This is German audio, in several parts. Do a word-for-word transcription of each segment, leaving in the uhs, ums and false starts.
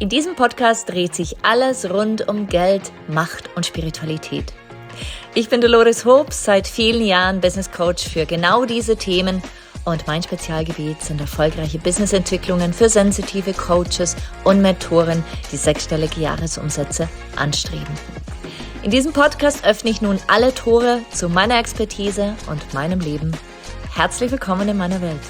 In diesem Podcast dreht sich alles rund um Geld, Macht und Spiritualität. Ich bin Dolores Hobbs, seit vielen Jahren Business Coach für genau diese Themen und mein Spezialgebiet sind erfolgreiche Businessentwicklungen für sensitive Coaches und Mentoren, die sechsstellige Jahresumsätze anstreben. In diesem Podcast öffne ich nun alle Tore zu meiner Expertise und meinem Leben. Herzlich willkommen in meiner Welt.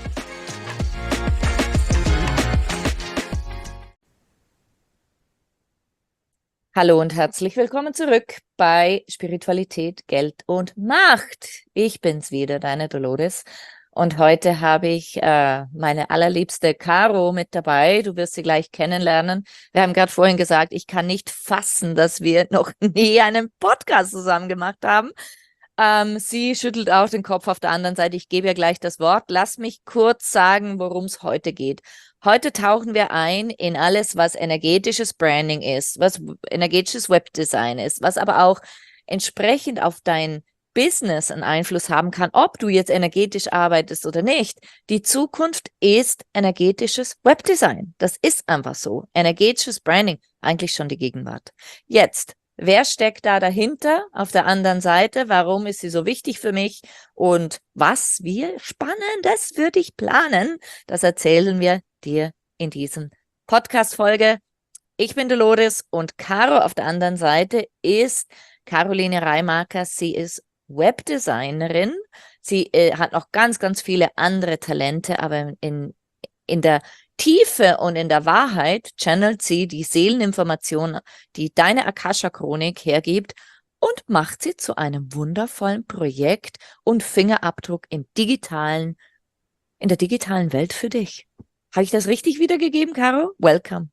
Hallo und herzlich willkommen zurück bei Spiritualität, Geld und Macht. Ich bin's wieder, deine Dolores. Und heute habe ich äh, meine allerliebste Caro mit dabei. Du wirst sie gleich kennenlernen. Wir haben gerade vorhin gesagt, ich kann nicht fassen, dass wir noch nie einen Podcast zusammen gemacht haben. Ähm, sie schüttelt auch den Kopf auf der anderen Seite. Ich gebe ihr gleich das Wort. Lass mich kurz sagen, worum es heute geht. Heute tauchen wir ein in alles, was energetisches Branding ist, was energetisches Webdesign ist, was aber auch entsprechend auf dein Business einen Einfluss haben kann, ob du jetzt energetisch arbeitest oder nicht. Die Zukunft ist energetisches Webdesign. Das ist einfach so. Energetisches Branding, eigentlich schon die Gegenwart. Jetzt, wer steckt da dahinter auf der anderen Seite? Warum ist sie so wichtig für mich? Und was wir Spannendes für dich planen, das erzählen wir dir in diesem Podcast-Folge. Ich bin Dolores und Caro auf der anderen Seite ist Caroline Reimacher. Sie ist Webdesignerin. Sie äh, hat noch ganz, ganz viele andere Talente, aber in, in der Tiefe und in der Wahrheit channelt sie die Seeleninformation, die deine Akasha-Chronik hergibt und macht sie zu einem wundervollen Projekt und Fingerabdruck im digitalen, in der digitalen Welt für dich. Habe ich das richtig wiedergegeben, Caro? Welcome.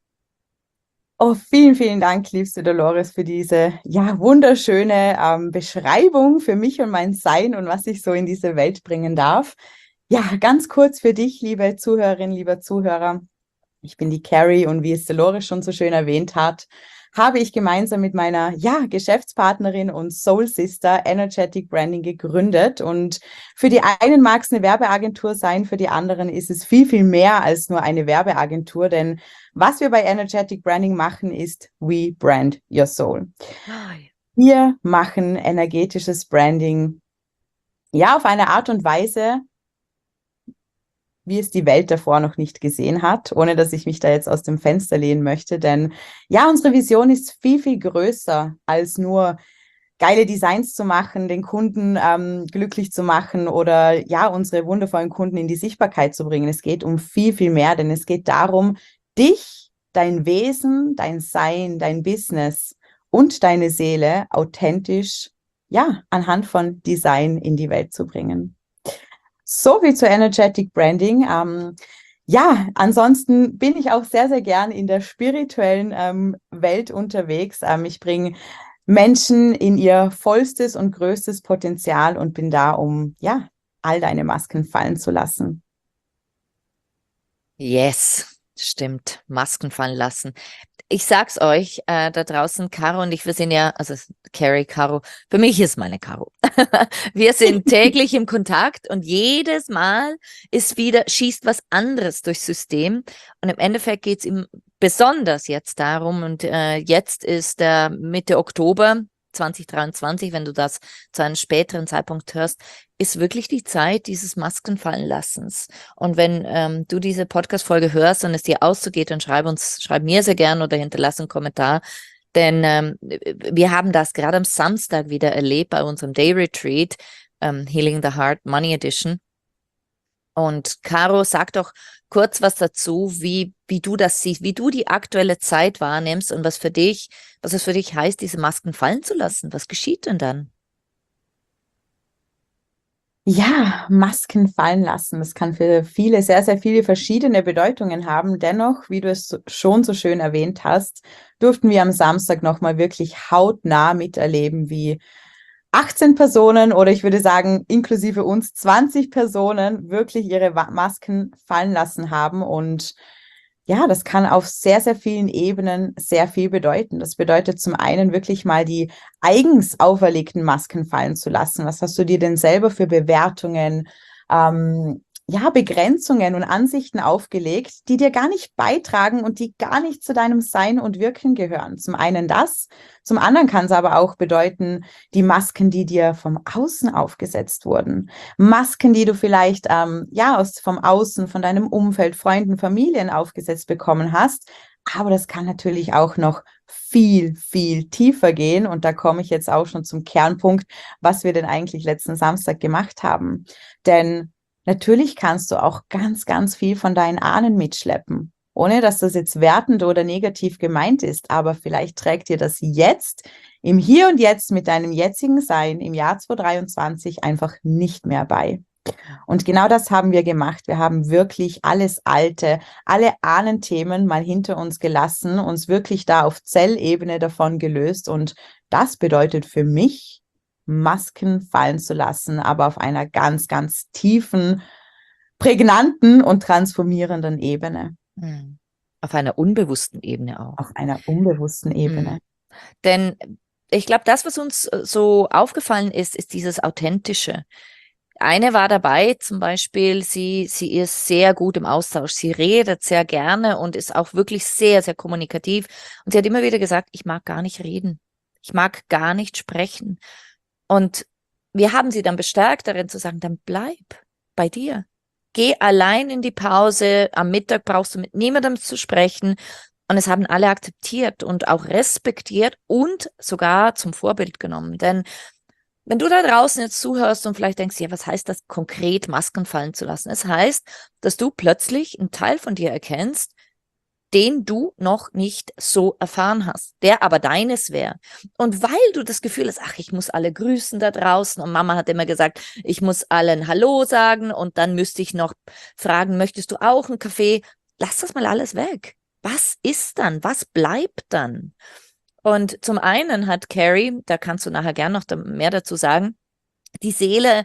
Oh, vielen, vielen Dank, liebste Dolores, für diese ja wunderschöne ähm, Beschreibung für mich und mein Sein und was ich so in diese Welt bringen darf. Ja, ganz kurz für dich, liebe Zuhörerin, lieber Zuhörer. Ich bin die Carrie und wie es Dolores schon so schön erwähnt hat, habe ich gemeinsam mit meiner ja, Geschäftspartnerin und Soul Sister Energetic Branding gegründet. Und für die einen mag es eine Werbeagentur sein, für die anderen ist es viel, viel mehr als nur eine Werbeagentur. Denn was wir bei Energetic Branding machen, ist We Brand Your Soul. Wir machen energetisches Branding ja auf eine Art und Weise, wie es die Welt davor noch nicht gesehen hat, ohne dass ich mich da jetzt aus dem Fenster lehnen möchte. Denn ja, unsere Vision ist viel, viel größer als nur geile Designs zu machen, den Kunden ähm, glücklich zu machen oder ja, unsere wundervollen Kunden in die Sichtbarkeit zu bringen. Es geht um viel, viel mehr, denn es geht darum, dich, dein Wesen, dein Sein, dein Business und deine Seele authentisch, ja, anhand von Design in die Welt zu bringen. So viel zu Energetic Branding. Ähm, ja, ansonsten bin ich auch sehr, sehr gern in der spirituellen ähm, Welt unterwegs. Ähm, ich bringe Menschen in ihr vollstes und größtes Potenzial und bin da, um ja all deine Masken fallen zu lassen. Yes, stimmt. Masken fallen lassen. Ich sag's euch, äh, da draußen, Caro und ich, wir sind ja, also Carrie, Caro, für mich ist meine Caro. Wir sind täglich im Kontakt und jedes Mal ist wieder, schießt was anderes durchs System. Und im Endeffekt geht's ihm besonders jetzt darum, und äh, jetzt ist der Mitte Oktober zwanzig dreiundzwanzig, wenn du das zu einem späteren Zeitpunkt hörst, ist wirklich die Zeit dieses Maskenfallenlassens. Und wenn ähm, du diese Podcast-Folge hörst und es dir auszugeht, dann schreib uns, schreib mir sehr gern oder hinterlass einen Kommentar. Denn ähm, wir haben das gerade am Samstag wieder erlebt bei unserem Day Retreat, ähm, Healing the Heart Money Edition. Und Caro, sag doch kurz was dazu, wie, wie du das siehst, wie du die aktuelle Zeit wahrnimmst und was für dich, was es für dich heißt, diese Masken fallen zu lassen. Was geschieht denn dann? Ja, Masken fallen lassen. Das kann für viele sehr, sehr viele verschiedene Bedeutungen haben. Dennoch, wie du es schon so schön erwähnt hast, durften wir am Samstag nochmal wirklich hautnah miterleben, wie achtzehn Personen oder ich würde sagen, inklusive uns zwanzig Personen wirklich ihre Masken fallen lassen haben. Und ja, das kann auf sehr, sehr vielen Ebenen sehr viel bedeuten. Das bedeutet zum einen wirklich mal die eigens auferlegten Masken fallen zu lassen. Was hast du dir denn selber für Bewertungen, ähm, ja, Begrenzungen und Ansichten aufgelegt, die dir gar nicht beitragen und die gar nicht zu deinem Sein und Wirken gehören. Zum einen das, zum anderen kann es aber auch bedeuten, die Masken, die dir vom Außen aufgesetzt wurden. Masken, die du vielleicht ähm, ja aus vom Außen, von deinem Umfeld, Freunden, Familien aufgesetzt bekommen hast. Aber das kann natürlich auch noch viel, viel tiefer gehen. Und da komme ich jetzt auch schon zum Kernpunkt, was wir denn eigentlich letzten Samstag gemacht haben. Denn natürlich kannst du auch ganz, ganz viel von deinen Ahnen mitschleppen, ohne dass das jetzt wertend oder negativ gemeint ist. Aber vielleicht trägt dir das jetzt, im Hier und Jetzt mit deinem jetzigen Sein im Jahr zwanzig dreiundzwanzig einfach nicht mehr bei. Und genau das haben wir gemacht. Wir haben wirklich alles Alte, alle Ahnenthemen mal hinter uns gelassen, uns wirklich da auf Zellebene davon gelöst. Und das bedeutet für mich, Masken fallen zu lassen, aber auf einer ganz, ganz tiefen, prägnanten und transformierenden Ebene. Mhm. Auf einer unbewussten Ebene auch. Auf einer unbewussten Ebene. Mhm. Denn ich glaube, das, was uns so aufgefallen ist, ist dieses Authentische. Eine war dabei, zum Beispiel, sie, sie ist sehr gut im Austausch. Sie redet sehr gerne und ist auch wirklich sehr, sehr kommunikativ. Und sie hat immer wieder gesagt, ich mag gar nicht reden. Ich mag gar nicht sprechen. Und wir haben sie dann bestärkt darin zu sagen, dann bleib bei dir. Geh allein in die Pause. Am Mittag brauchst du mit niemandem zu sprechen. Und es haben alle akzeptiert und auch respektiert und sogar zum Vorbild genommen. Denn wenn du da draußen jetzt zuhörst und vielleicht denkst, ja, was heißt das konkret, Masken fallen zu lassen? Es heißt, dass du plötzlich einen Teil von dir erkennst, den du noch nicht so erfahren hast, der aber deines wäre. Und weil du das Gefühl hast, ach, ich muss alle grüßen da draußen und Mama hat immer gesagt, ich muss allen Hallo sagen und dann müsste ich noch fragen, möchtest du auch einen Kaffee? Lass das mal alles weg. Was ist dann? Was bleibt dann? Und zum einen hat Carrie, da kannst du nachher gern noch mehr dazu sagen, die Seele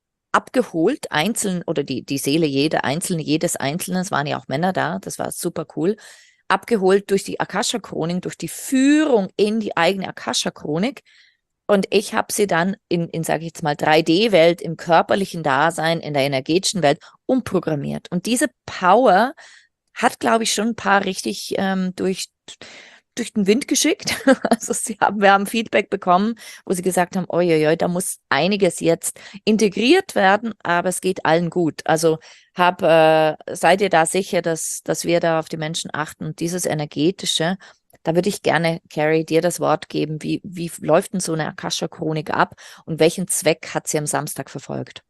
abgeholt, einzeln, oder die, die Seele jede einzelne, jedes Einzelne, es waren ja auch Männer da, das war super cool, abgeholt durch die Akasha-Chronik, durch die Führung in die eigene Akasha-Chronik. Und ich habe sie dann in, in sage ich jetzt mal, drei D-Welt, im körperlichen Dasein, in der energetischen Welt umprogrammiert. Und diese Power hat, glaube ich, schon ein paar richtig ähm, durch durch den Wind geschickt. Also sie haben, wir haben Feedback bekommen, wo sie gesagt haben, oi, oi, oi, da muss einiges jetzt integriert werden, aber es geht allen gut. Also hab, äh, seid ihr da sicher, dass, dass wir da auf die Menschen achten und dieses Energetische, da würde ich gerne, Carrie, dir das Wort geben. Wie, wie läuft denn so eine Akasha-Chronik ab und welchen Zweck hat sie am Samstag verfolgt?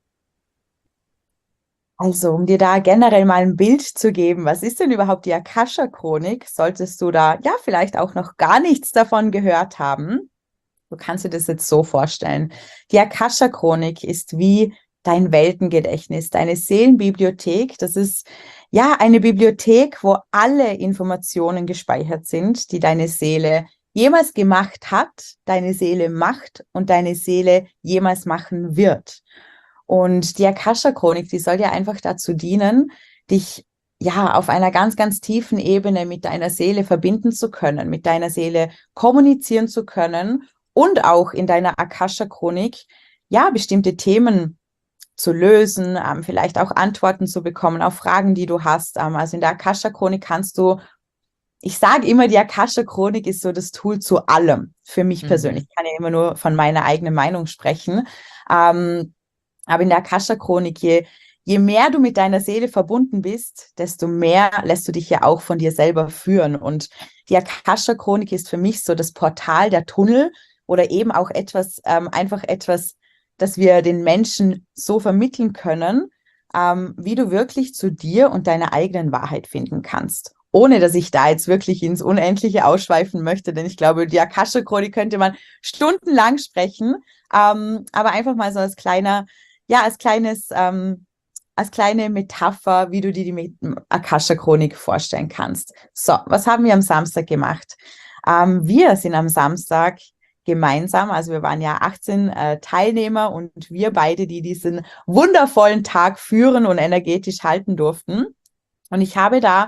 Also, um dir da generell mal ein Bild zu geben, was ist denn überhaupt die Akasha-Chronik? Solltest du da ja vielleicht auch noch gar nichts davon gehört haben. Du kannst dir das jetzt so vorstellen. Die Akasha-Chronik ist wie dein Weltengedächtnis, deine Seelenbibliothek. Das ist ja eine Bibliothek, wo alle Informationen gespeichert sind, die deine Seele jemals gemacht hat, deine Seele macht und deine Seele jemals machen wird. Und die Akasha-Chronik, die soll dir einfach dazu dienen, dich ja auf einer ganz, ganz tiefen Ebene mit deiner Seele verbinden zu können, mit deiner Seele kommunizieren zu können und auch in deiner Akasha-Chronik ja bestimmte Themen zu lösen, ähm, vielleicht auch Antworten zu bekommen auf Fragen, die du hast. Ähm, also in der Akasha-Chronik kannst du, ich sage immer, die Akasha-Chronik ist so das Tool zu allem, für mich persönlich. Mhm. Ich kann ja immer nur von meiner eigenen Meinung sprechen. Ähm, aber in der Akasha-Chronik, je, je mehr du mit deiner Seele verbunden bist, desto mehr lässt du dich ja auch von dir selber führen. Und die Akasha-Chronik ist für mich so das Portal, der Tunnel oder eben auch etwas, ähm, einfach etwas, das wir den Menschen so vermitteln können, ähm, wie du wirklich zu dir und deiner eigenen Wahrheit finden kannst. Ohne dass ich da jetzt wirklich ins Unendliche ausschweifen möchte, denn ich glaube, die Akasha-Chronik könnte man stundenlang sprechen, ähm, aber einfach mal so als kleiner, ja, als kleines, ähm, als kleine Metapher, wie du dir die Akasha-Chronik vorstellen kannst. So, was haben wir am Samstag gemacht? Ähm, wir sind am Samstag gemeinsam, also wir waren ja achtzehn äh, Teilnehmer und wir beide, die diesen wundervollen Tag führen und energetisch halten durften. Und ich habe da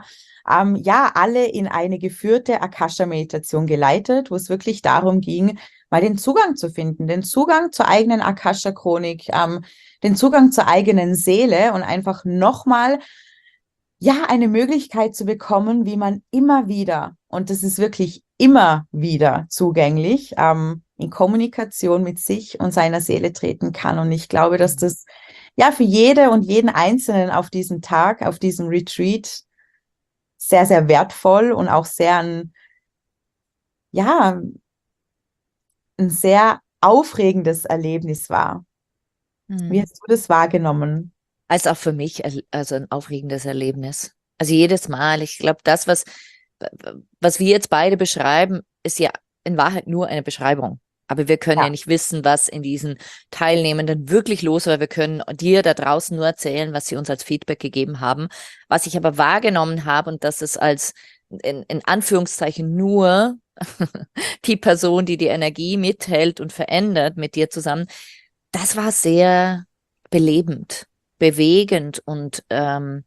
ähm, ja, alle in eine geführte Akasha-Meditation geleitet, wo es wirklich darum ging, mal den Zugang zu finden, den Zugang zur eigenen Akasha-Chronik, ähm, den Zugang zur eigenen Seele und einfach nochmal, ja, eine Möglichkeit zu bekommen, wie man immer wieder, und das ist wirklich immer wieder zugänglich, ähm, in Kommunikation mit sich und seiner Seele treten kann. Und ich glaube, dass das ja für jede und jeden Einzelnen auf diesem Tag, auf diesem Retreat sehr, sehr wertvoll und auch sehr ein, ja, ein sehr aufregendes Erlebnis war. Wie Mhm. hast du das wahrgenommen? Als auch für mich, al- also ein aufregendes Erlebnis. Also jedes Mal, ich glaube, das, was, was wir jetzt beide beschreiben, ist ja in Wahrheit nur eine Beschreibung. Aber wir können ja Ja, nicht wissen, was in diesen Teilnehmenden wirklich los war. Wir können dir da draußen nur erzählen, was sie uns als Feedback gegeben haben. Was ich aber wahrgenommen habe, und das ist als in, in Anführungszeichen nur die Person, die die Energie mithält und verändert mit dir zusammen, das war sehr belebend, bewegend und ähm,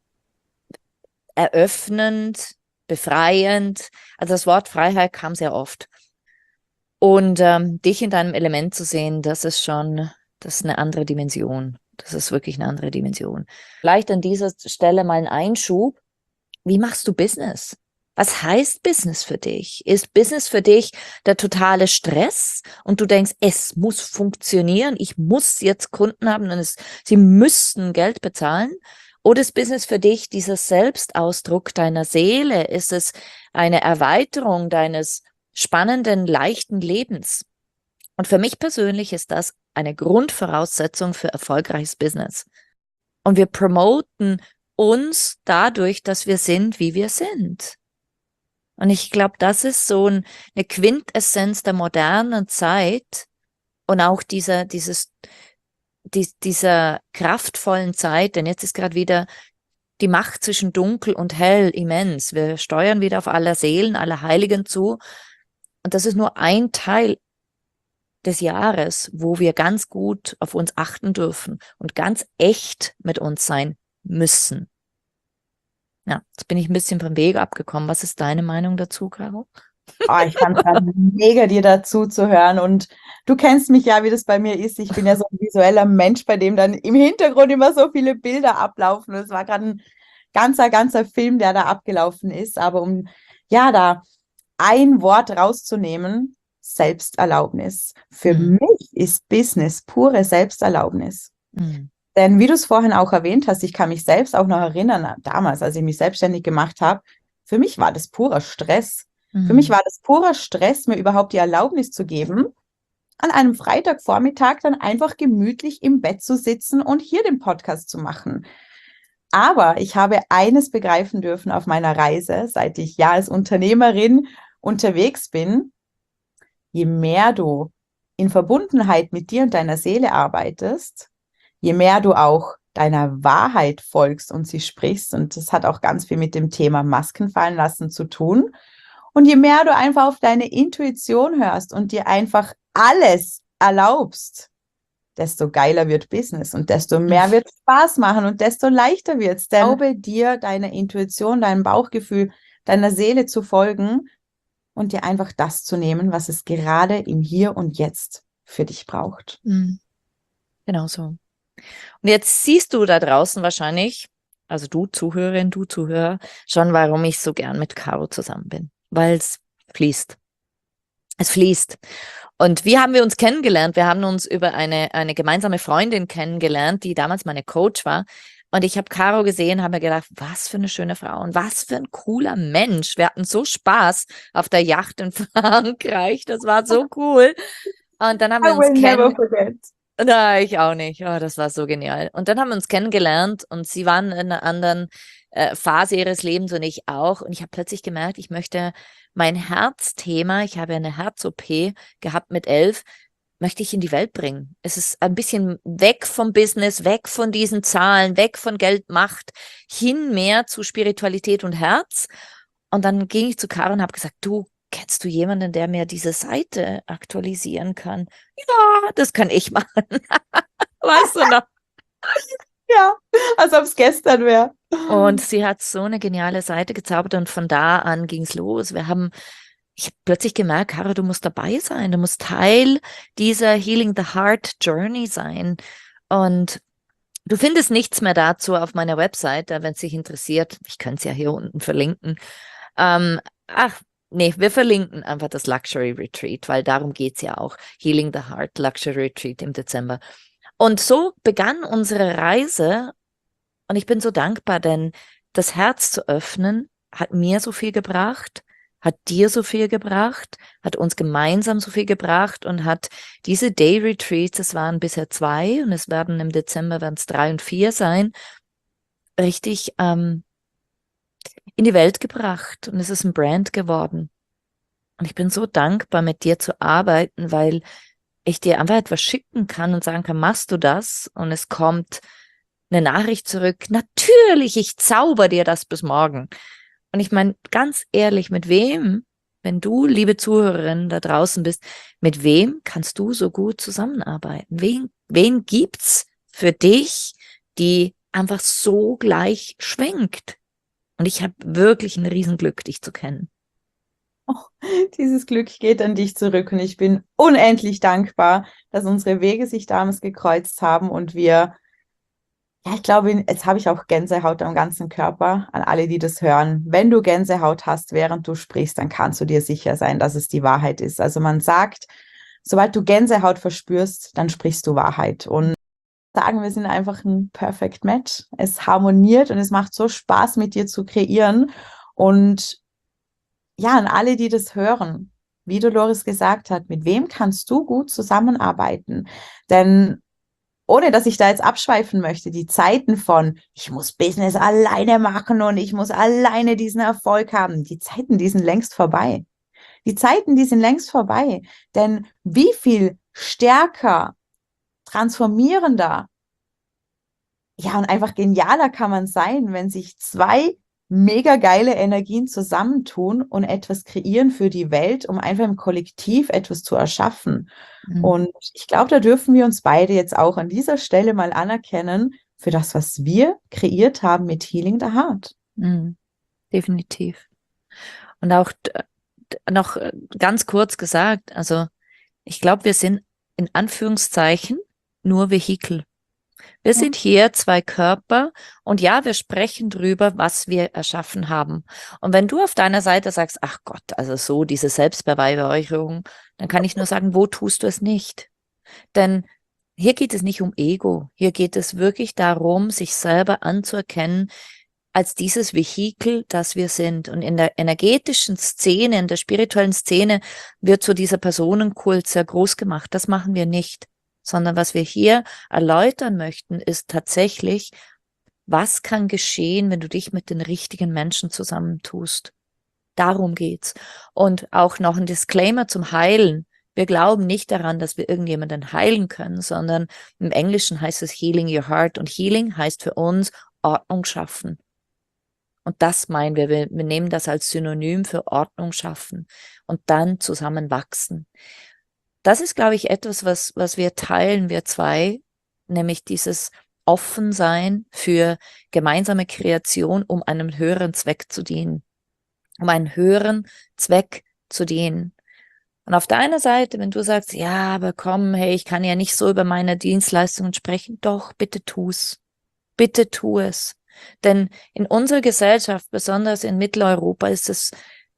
eröffnend, befreiend. Also das Wort Freiheit kam sehr oft. Und ähm, dich in deinem Element zu sehen, das ist schon, das ist eine andere Dimension. Das ist wirklich eine andere Dimension. Vielleicht an dieser Stelle mal ein Einschub. Wie machst du Business? Was heißt Business für dich? Ist Business für dich der totale Stress und du denkst, es muss funktionieren, ich muss jetzt Kunden haben und es, sie müssten Geld bezahlen? Oder ist Business für dich dieser Selbstausdruck deiner Seele? Ist es eine Erweiterung deines spannenden, leichten Lebens? Und für mich persönlich ist das eine Grundvoraussetzung für erfolgreiches Business. Und wir promoten uns dadurch, dass wir sind, wie wir sind. Und ich glaube, das ist so ein, eine Quintessenz der modernen Zeit und auch dieser, dieses, die, dieser kraftvollen Zeit, denn jetzt ist gerade wieder die Macht zwischen Dunkel und Hell immens. Wir steuern wieder auf aller Seelen, aller Heiligen zu. Und das ist nur ein Teil des Jahres, wo wir ganz gut auf uns achten dürfen und ganz echt mit uns sein müssen. Ja, jetzt bin ich ein bisschen vom Weg abgekommen. Was ist deine Meinung dazu, Caro? oh, ich fand es gerade mega, dir dazu zu hören. Und du kennst mich ja, wie das bei mir ist. Ich bin ja so ein visueller Mensch, bei dem dann im Hintergrund immer so viele Bilder ablaufen. Es war gerade ein ganzer, ganzer Film, der da abgelaufen ist. Aber um ja da ein Wort rauszunehmen, Selbsterlaubnis. Für Hm. mich ist Business pure Selbsterlaubnis. Hm. Denn wie du es vorhin auch erwähnt hast, ich kann mich selbst auch noch erinnern, damals, als ich mich selbstständig gemacht habe, für mich war das purer Stress. Für mich Hm. war das purer Stress, mir überhaupt die Erlaubnis zu geben, an einem Freitagvormittag dann einfach gemütlich im Bett zu sitzen und hier den Podcast zu machen. Aber ich habe eines begreifen dürfen auf meiner Reise, seit ich ja als Unternehmerin unterwegs bin: Je mehr du in Verbundenheit mit dir und deiner Seele arbeitest, je mehr du auch deiner Wahrheit folgst und sie sprichst, und das hat auch ganz viel mit dem Thema Masken fallen lassen zu tun, und je mehr du einfach auf deine Intuition hörst und dir einfach alles erlaubst, desto geiler wird Business und desto mehr wird Spaß machen und desto leichter wird es. Denn erlaube dir, deiner Intuition, deinem Bauchgefühl, deiner Seele zu folgen und dir einfach das zu nehmen, was es gerade im Hier und Jetzt für dich braucht. Hm. Genau so. Und jetzt siehst du da draußen wahrscheinlich, also du Zuhörerin, du Zuhörer, schon, warum ich so gern mit Caro zusammen bin. Weil es fließt. Es fließt. Und wie haben wir uns kennengelernt? Wir haben uns über eine, eine gemeinsame Freundin kennengelernt, die damals meine Coach war. Und ich habe Caro gesehen, habe mir gedacht, was für eine schöne Frau und was für ein cooler Mensch. Wir hatten so Spaß auf der Yacht in Frankreich. Das war so cool. Und dann haben I wir uns will never kennen. forget. Na, ich auch nicht. Oh, das war so genial. Und dann haben wir uns kennengelernt und sie waren in einer anderen äh, Phase ihres Lebens und ich auch. Und ich habe plötzlich gemerkt, ich möchte mein Herzthema, ich habe ja eine Herz-O P gehabt mit elf, möchte ich in die Welt bringen. Es ist ein bisschen weg vom Business, weg von diesen Zahlen, weg von Geld, Macht, hin mehr zu Spiritualität und Herz. Und dann ging ich zu Caro und habe gesagt, du, kennst du jemanden, der mir diese Seite aktualisieren kann? Ja, das kann ich machen. Weißt du noch? Ja, als ob es gestern wäre. Und sie hat so eine geniale Seite gezaubert und von da an ging es los. Wir haben, ich habe plötzlich gemerkt, Caro, du musst dabei sein, du musst Teil dieser Healing the Heart Journey sein. Und du findest nichts mehr dazu auf meiner Website, wenn es dich interessiert. Ich könnte es ja hier unten verlinken. Ähm, ach, nee, wir verlinken einfach das Luxury Retreat, weil darum geht es ja auch. Healing the Heart Luxury Retreat im Dezember. Und so begann unsere Reise und ich bin so dankbar, denn das Herz zu öffnen hat mir so viel gebracht, hat dir so viel gebracht, hat uns gemeinsam so viel gebracht und hat diese Day Retreats, es waren bisher zwei und es werden im Dezember werden es drei und vier sein, richtig ähm, in die Welt gebracht und es ist ein Brand geworden. Und ich bin so dankbar, mit dir zu arbeiten, weil ich dir einfach etwas schicken kann und sagen kann, machst du das? Und es kommt eine Nachricht zurück, natürlich, ich zauber dir das bis morgen. Und ich meine, ganz ehrlich, mit wem, wenn du, liebe Zuhörerin, da draußen bist, mit wem kannst du so gut zusammenarbeiten? Wen, wen gibt's für dich, die einfach so gleich schwenkt? Und ich habe wirklich ein Riesenglück, dich zu kennen. Oh, dieses Glück geht an dich zurück und ich bin unendlich dankbar, dass unsere Wege sich damals gekreuzt haben und wir, ja, ich glaube, jetzt habe ich auch Gänsehaut am ganzen Körper, an alle, die das hören. Wenn du Gänsehaut hast, während du sprichst, dann kannst du dir sicher sein, dass es die Wahrheit ist. Also man sagt, sobald du Gänsehaut verspürst, dann sprichst du Wahrheit. Und sagen, wir sind einfach ein Perfect Match. Es harmoniert und es macht so Spaß, mit dir zu kreieren. Und ja, an alle, die das hören, wie Dolores gesagt hat, mit wem kannst du gut zusammenarbeiten? Denn ohne dass ich da jetzt abschweifen möchte, die Zeiten von, ich muss Business alleine machen und ich muss alleine diesen Erfolg haben, die Zeiten, die sind längst vorbei. Die Zeiten, die sind längst vorbei. Denn wie viel stärker, transformierender, ja, und einfach genialer kann man sein, wenn sich zwei mega geile Energien zusammentun und etwas kreieren für die Welt, um einfach im Kollektiv etwas zu erschaffen. Mhm. Und ich glaube, da dürfen wir uns beide jetzt auch an dieser Stelle mal anerkennen für das, was wir kreiert haben mit Healing the Heart. Mhm. Definitiv. Und auch noch ganz kurz gesagt, also ich glaube, wir sind in Anführungszeichen nur Vehikel. Wir Ja. sind hier zwei Körper und ja, wir sprechen drüber, was wir erschaffen haben. Und wenn du auf deiner Seite sagst, ach Gott, also so diese Selbstbeweihräucherung, dann kann ich nur sagen, wo tust du es nicht? Denn hier geht es nicht um Ego. Hier geht es wirklich darum, sich selber anzuerkennen als dieses Vehikel, das wir sind. Und in der energetischen Szene, in der spirituellen Szene wird so dieser Personenkult sehr groß gemacht. Das machen wir nicht. Sondern was wir hier erläutern möchten, ist tatsächlich, was kann geschehen, wenn du dich mit den richtigen Menschen zusammentust. Darum geht's. Und auch noch ein Disclaimer zum Heilen. Wir glauben nicht daran, dass wir irgendjemanden heilen können, sondern im Englischen heißt es Healing Your Heart. Und Healing heißt für uns Ordnung schaffen. Und das meinen wir. wir. Wir nehmen das als Synonym für Ordnung schaffen und dann zusammen wachsen. Das ist, glaube ich, etwas, was, was wir teilen, wir zwei, nämlich dieses Offensein für gemeinsame Kreation, um einem höheren Zweck zu dienen. Um einen höheren Zweck zu dienen. Und auf der einen Seite, wenn du sagst, ja, aber komm, hey, ich kann ja nicht so über meine Dienstleistungen sprechen, doch, bitte tu's. Bitte tu es. Denn in unserer Gesellschaft, besonders in Mitteleuropa, ist es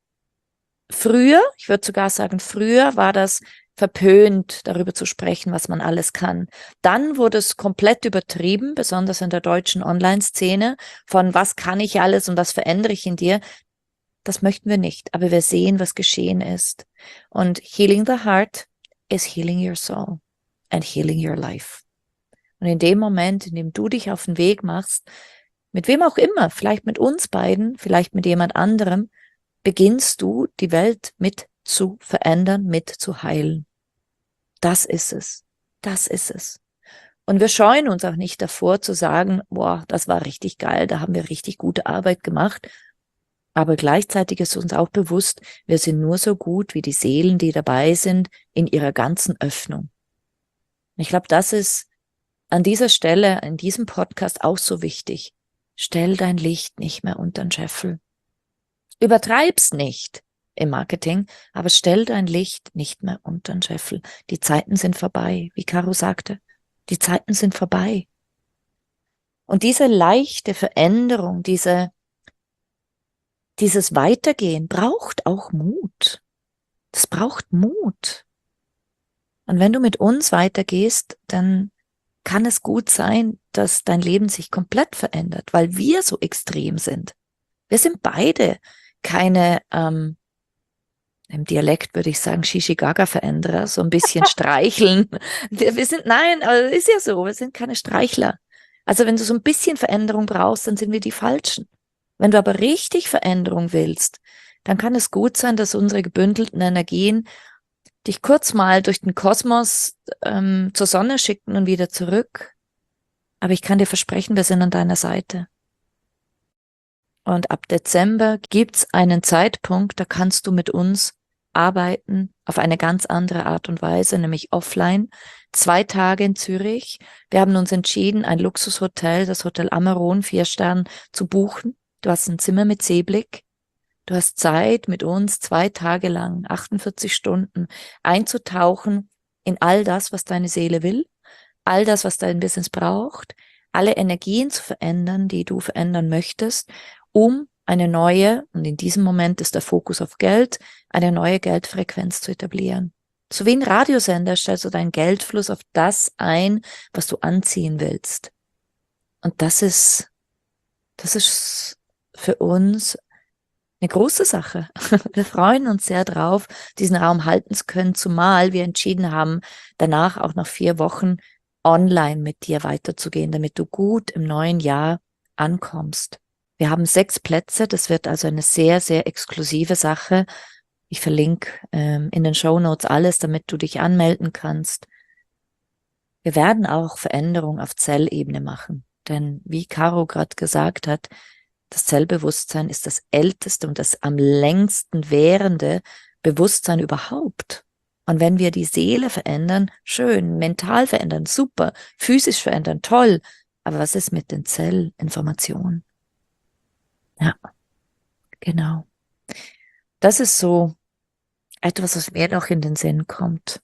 früher, ich würde sogar sagen, früher war das verpönt, darüber zu sprechen, was man alles kann. Dann wurde es komplett übertrieben, besonders in der deutschen Online-Szene, von was kann ich alles und was verändere ich in dir. Das möchten wir nicht, aber wir sehen, was geschehen ist. Und Healing the Heart is healing your soul and healing your life. Und in dem Moment, in dem du dich auf den Weg machst, mit wem auch immer, vielleicht mit uns beiden, vielleicht mit jemand anderem, beginnst du, die Welt mit zu verändern, mit zu heilen. Das ist es. Das ist es. Und wir scheuen uns auch nicht davor zu sagen, boah, das war richtig geil, da haben wir richtig gute Arbeit gemacht. Aber gleichzeitig ist uns auch bewusst, wir sind nur so gut wie die Seelen, die dabei sind, in ihrer ganzen Öffnung. Ich glaube, das ist an dieser Stelle, in diesem Podcast auch so wichtig. Stell dein Licht nicht mehr unter den Scheffel. Übertreib's nicht im Marketing, aber stell dein Licht nicht mehr unter den Scheffel. Die Zeiten sind vorbei, wie Caro sagte. Die Zeiten sind vorbei. Und diese leichte Veränderung, diese, dieses Weitergehen braucht auch Mut. Das braucht Mut. Und wenn du mit uns weitergehst, dann kann es gut sein, dass dein Leben sich komplett verändert, weil wir so extrem sind. Wir sind beide keine, ähm, im Dialekt würde ich sagen, Shishi-Gaga-Veränderer, so ein bisschen streicheln. Wir, wir sind, nein, aber ist ja so, wir sind keine Streichler. Also wenn du so ein bisschen Veränderung brauchst, dann sind wir die Falschen. Wenn du aber richtig Veränderung willst, dann kann es gut sein, dass unsere gebündelten Energien dich kurz mal durch den Kosmos ähm, zur Sonne schicken und wieder zurück. Aber ich kann dir versprechen, wir sind an deiner Seite. Und ab Dezember gibt's einen Zeitpunkt, da kannst du mit uns arbeiten auf eine ganz andere Art und Weise, nämlich offline. Zwei Tage in Zürich. Wir haben uns entschieden, ein Luxushotel, das Hotel Ameron, vier Sterne, zu buchen. Du hast ein Zimmer mit Seeblick. Du hast Zeit, mit uns zwei Tage lang, achtundvierzig Stunden, einzutauchen in all das, was deine Seele will, all das, was dein Business braucht, alle Energien zu verändern, die du verändern möchtest, um eine neue, und in diesem Moment ist der Fokus auf Geld, eine neue Geldfrequenz zu etablieren. So wie ein Radiosender stellst du deinen Geldfluss auf das ein, was du anziehen willst. Und das ist, das ist für uns eine große Sache. Wir freuen uns sehr drauf, diesen Raum halten zu können, zumal wir entschieden haben, danach auch nach vier Wochen online mit dir weiterzugehen, damit du gut im neuen Jahr ankommst. Wir haben sechs Plätze, das wird also eine sehr, sehr exklusive Sache. Ich verlinke ähm, in den Shownotes alles, damit du dich anmelden kannst. Wir werden auch Veränderungen auf Zellebene machen, denn wie Caro gerade gesagt hat, das Zellbewusstsein ist das älteste und das am längsten währende Bewusstsein überhaupt. Und wenn wir die Seele verändern, schön, mental verändern, super, physisch verändern, toll. Aber was ist mit den Zellinformationen? Ja, genau. Das ist so etwas, was mir noch in den Sinn kommt.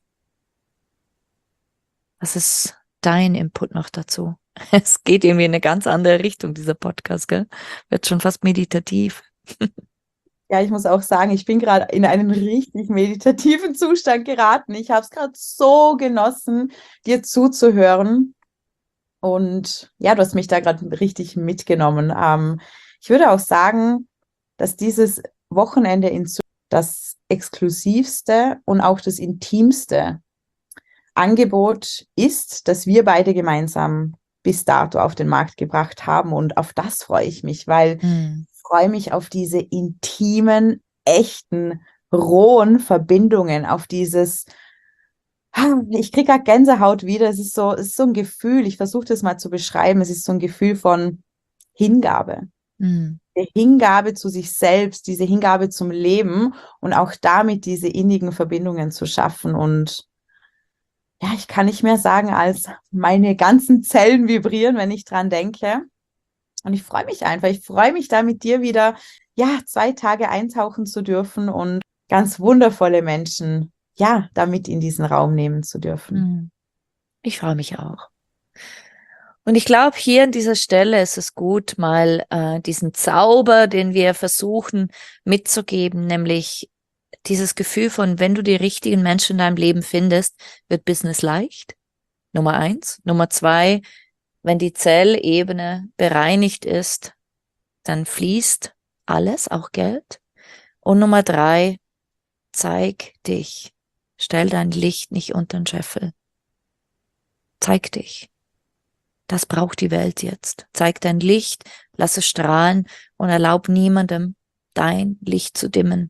Was ist dein Input noch dazu? Es geht irgendwie in eine ganz andere Richtung, dieser Podcast, gell? Wird schon fast meditativ. Ja, ich muss auch sagen, ich bin gerade in einen richtig meditativen Zustand geraten. Ich habe es gerade so genossen, dir zuzuhören. Und ja, du hast mich da gerade richtig mitgenommen. Ähm, ich würde auch sagen, dass dieses Wochenende in Zürich das exklusivste und auch das intimste Angebot ist, das wir beide gemeinsam bis dato auf den Markt gebracht haben. Und auf das freue ich mich, weil Hm. ich freue mich auf diese intimen, echten, rohen Verbindungen, auf dieses, ich kriege gerade Gänsehaut wieder. Es ist so, es ist so ein Gefühl, ich versuche das mal zu beschreiben, es ist so ein Gefühl von Hingabe. Hm. Die Hingabe zu sich selbst, diese Hingabe zum Leben und auch damit diese innigen Verbindungen zu schaffen. Und ja, ich kann nicht mehr sagen, als meine ganzen Zellen vibrieren, wenn ich dran denke. Und ich freue mich einfach. Ich freue mich da mit dir wieder, ja, zwei Tage eintauchen zu dürfen und ganz wundervolle Menschen, ja, damit in diesen Raum nehmen zu dürfen. Hm. Ich freue mich auch. Und ich glaube, hier an dieser Stelle ist es gut, mal äh, diesen Zauber, den wir versuchen mitzugeben, nämlich dieses Gefühl von, wenn du die richtigen Menschen in deinem Leben findest, wird Business leicht. Nummer eins. Nummer zwei, wenn die Zellebene bereinigt ist, dann fließt alles, auch Geld. Und Nummer drei, zeig dich. Stell dein Licht nicht unter den Scheffel. Zeig dich. Das braucht die Welt jetzt. Zeig dein Licht, lass es strahlen und erlaub niemandem, dein Licht zu dimmen.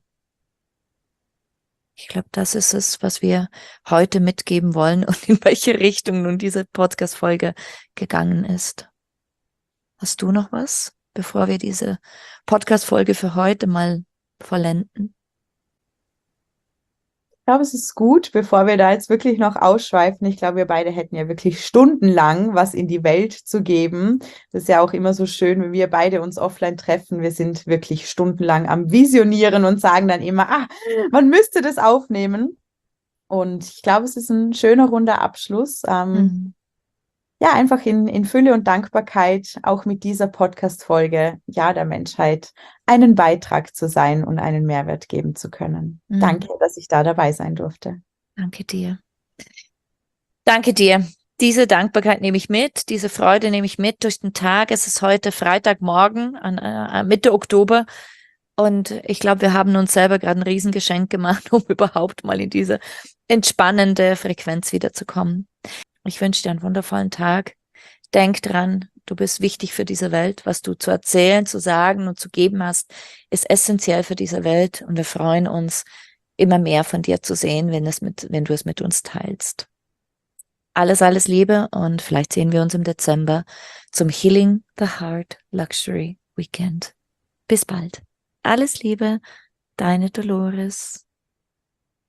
Ich glaube, das ist es, was wir heute mitgeben wollen und in welche Richtung nun diese Podcast-Folge gegangen ist. Hast du noch was, bevor wir diese Podcast-Folge für heute mal vollenden? Ich glaube, es ist gut, bevor wir da jetzt wirklich noch ausschweifen. Ich glaube, wir beide hätten ja wirklich stundenlang was in die Welt zu geben. Das ist ja auch immer so schön, wenn wir beide uns offline treffen. Wir sind wirklich stundenlang am Visionieren und sagen dann immer, ah, man müsste das aufnehmen. Und ich glaube, es ist ein schöner, runder Abschluss. Ähm, Mhm. ja, einfach in, in Fülle und Dankbarkeit auch mit dieser Podcast-Folge, ja, der Menschheit einen Beitrag zu sein und einen Mehrwert geben zu können. Mhm. Danke, dass ich da dabei sein durfte. Danke dir. Danke dir. Diese Dankbarkeit nehme ich mit, diese Freude nehme ich mit durch den Tag. Es ist heute Freitagmorgen, an, äh, Mitte Oktober. Und ich glaube, wir haben uns selber gerade ein Riesengeschenk gemacht, um überhaupt mal in diese entspannende Frequenz wiederzukommen. Ich wünsche dir einen wundervollen Tag. Denk dran, du bist wichtig für diese Welt. Was du zu erzählen, zu sagen und zu geben hast, ist essentiell für diese Welt. Und wir freuen uns, immer mehr von dir zu sehen, wenn, es mit, wenn du es mit uns teilst. Alles, alles Liebe und vielleicht sehen wir uns im Dezember zum Healing the Heart Luxury Weekend. Bis bald. Alles Liebe, deine Dolores.